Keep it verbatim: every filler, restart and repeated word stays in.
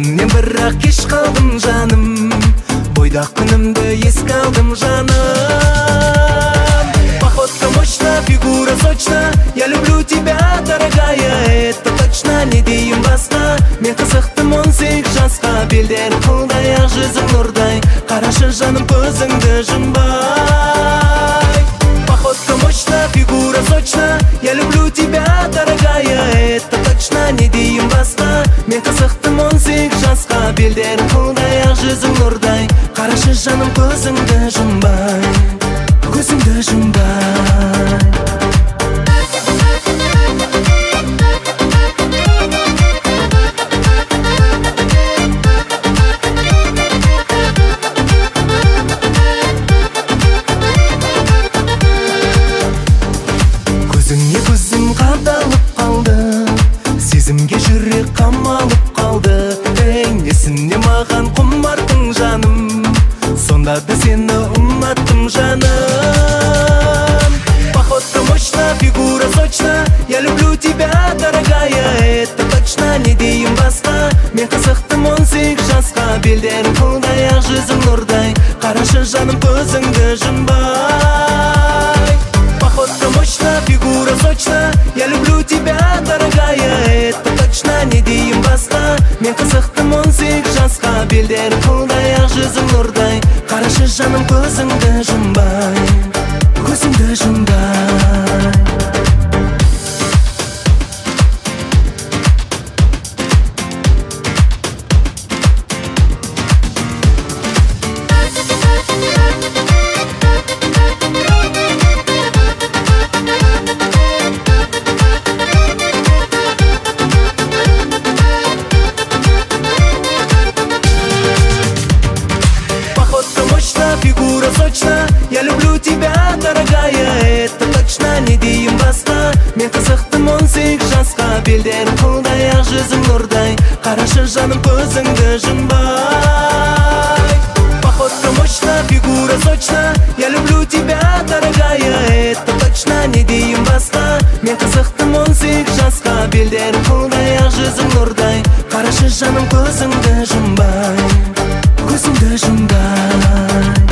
Өзіңнен бірақ кеш қалдым жаным, бойдақ күнімді еске алдым жаным. Походка мощна, фигура сочна, я люблю тебя, дорогая, это точно, не дейін басқа. Мен қызықтым он сегіз жасқа, белдерің қылдай, ақ жүзің нұрдай, қарашы жаным көзіңді жұмбай. Походка мощна, фигура сочна, я люблю тебя, дорогая, это точно, не дейін басқа. Мен қызықтым он сегіз жасқа, белдерің қылдай, ақ жүзің нұрдай, қарашы жаным көзіңді жұмбай, көзіңді жұмбай. Көзіңе көзім қадалып қалды, сезімге жүрек қамалып қалды. Ей, несіне маған құмартың жаным, сонда да сені ұнаттым жаным. Походка мощна, фигура сочна, я люблю тебя, дорогая, это точно, не дейін басқа. Мен қызықтым он сегіз жасқа, белдерің қылдай, ақ жүзің нұрдай, қарашы жаным көзіңді жұмбай. Походка мощна, фигура сочна, я люблю тебя, дорогая, это точно, не дейін басқа. Мен қызықтым он сегіз жасқа, белдерің қылдай, ақ жүзің нұрдай, қарашы жаным көзіңді жұмбай, көзіңді жұмбай. Фигура сочна, я люблю тебя, дорогая, это точно, не дейін басқа. Мен қызықтым он сегіз жасқа, белдерің қылдай, ақ жүзің нұрдай, қарашы жаным көзіңді жұмбай. Походка мощна, фигура сочна, я люблю тебя, дорогая, это точно, не дейін басқа. Мен қызықтым он сегіз жасқа, белдерің қылдай, ақ жүзің нұрдай, қарашы жаным көзіңді жұмбай, көзіңді жұмбай.